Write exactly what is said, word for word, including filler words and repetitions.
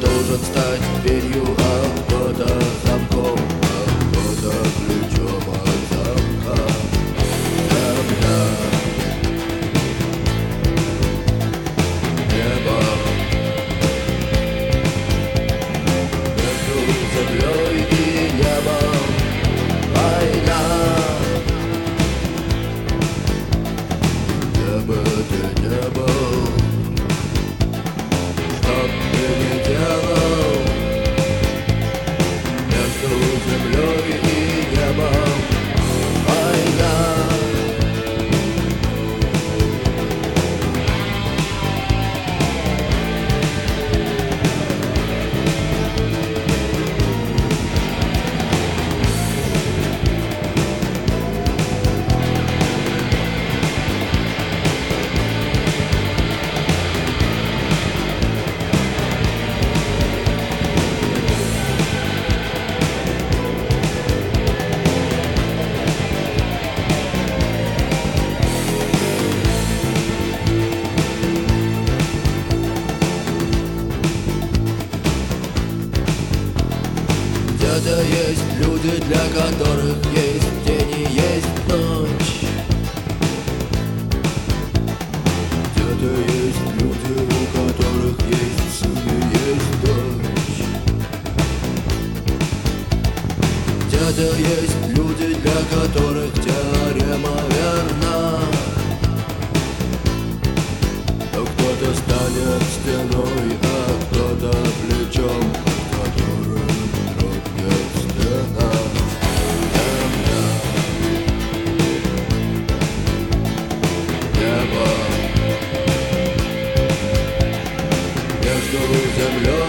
должен стать дверью, а кто-то замком, а кто-то ключом от замка. Земля, небо, между землей и небом война. Где бы ты не был, что б ты ни делал, между землей и небом война. Где-то есть люди, для которых есть день и есть ночь. Где-то есть люди, у которых есть сын и есть дочь. Где-то есть люди, для которых теорема верна. Но кто-то станет стеной, а кто-то плечом, от которым дрогнет стена. Земля, небо, между землей